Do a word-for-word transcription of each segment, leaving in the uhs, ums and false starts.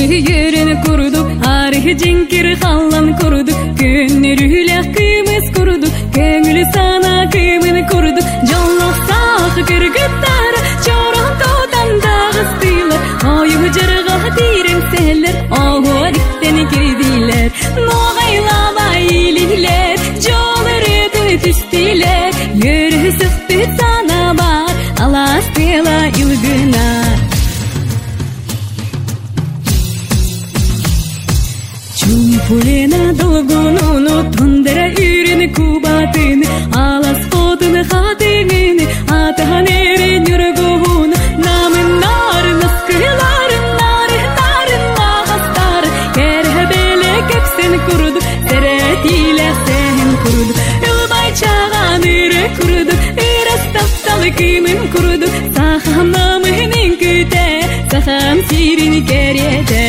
yerini kurduk, arı cinkir kallan kurduk, günürüyle kıyımız kurduk, köngülü sana kıyımını kurduk, canlık sağ kırgıtlar, çoran todan dağıstıylar, ayı cırgah dirim seller, ahu dikteni girdiler, noğayla bayililer, çoğları tütüstüler, yürü sıktı sana bak, alastıla ilgına. Чумпулена долгуну тондера юрины кубатыны, алас фотыны хатыгыны, атаханери нюргуну, намын нарын наскыларын, нарын нарын нағастар, керхебеле кепсен курду, серетиле сен курду, ылбай чаған иры курду, ирастапталы кымын курду, сахам намынын күте, сахам сирин керете.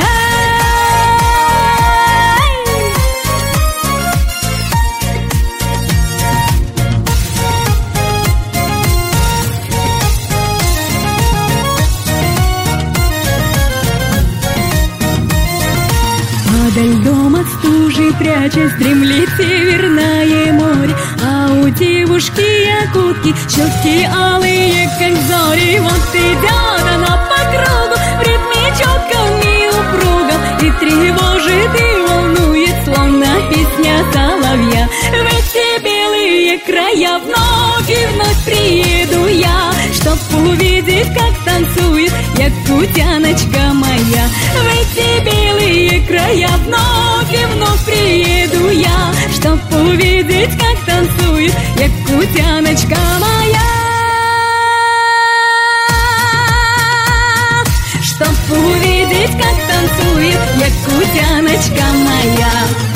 Даль дома от стужи прячась, дремлет северное море, а у девушки якутки щеки алые, как зори. Вот идет она по кругу в ритме четком и упругом, и тревожит и волнует, словно песня соловья. В эти белые края вновь и вновь приеду я, чтоб увидеть, как танцует якутяночка моя. В эти белые края вновь и вновь приеду я, чтоб увидеть, как танцует якутяночка моя. Чтоб увидеть, как танцует якутяночка моя.